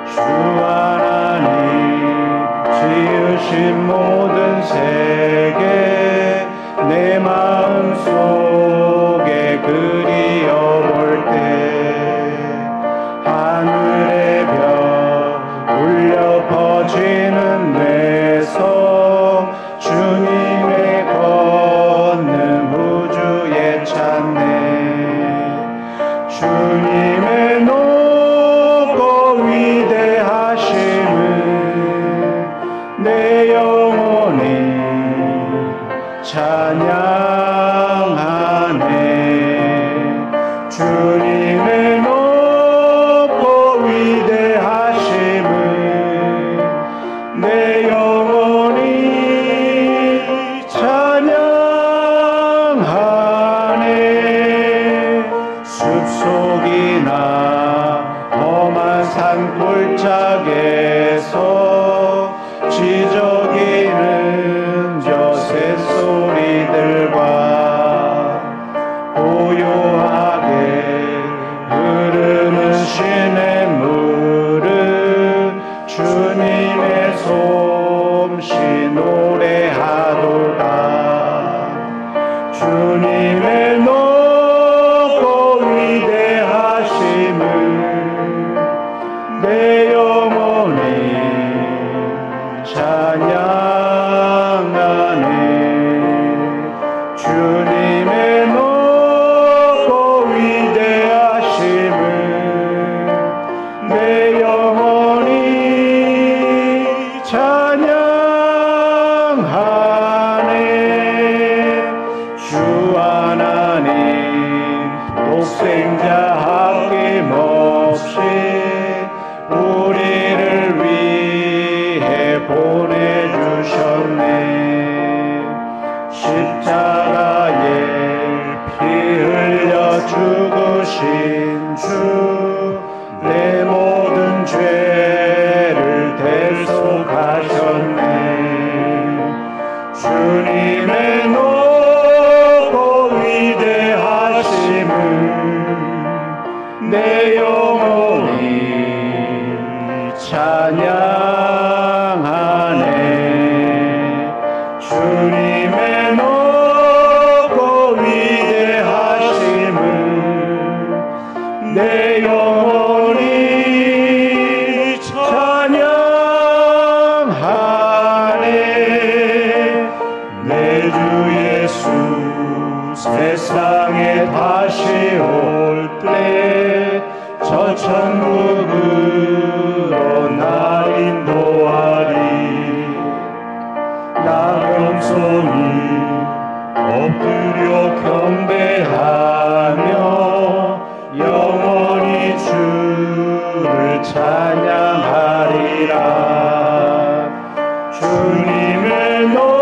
주 하나님 지으신 모든 세계 내 마음 속에 그리어볼 때 하늘의 별 울려 퍼지는 내 성 주님의 걷는 우주에 찾네. 주님의 높고 위대하심을 내 영혼이 찬양하네. 주님의 높고 위대하심을 내 영혼이 찬양하네. 숲속이나 험한 산 골짜기에서 지저귀는 저 새소리들과 고요하게 흐르는 시냇물을 주님의 솜씨 노래하도다. 주님의 높고 위대하심을 내 영혼이 찬양하네. 주님의 높고 위대하심을 내 영혼이 찬양하네. 주 하나님 독생자 아낌없이 우리를 위해 보내주셨네. 십자가에 피 흘려 죽으신 주 내 모든 죄를 대속하셨네. 주님의 높고 위대하심을 내 영혼이 찬양하네. 주님의 높고 위대하심을 내 영혼이 찬양하네. 내 주 예수 세상에 다시 올 때 저 천국으로 날 인도하리. 나 겸손히 엎드려 경배하며 영원히 주를 찬양하리라. 주님의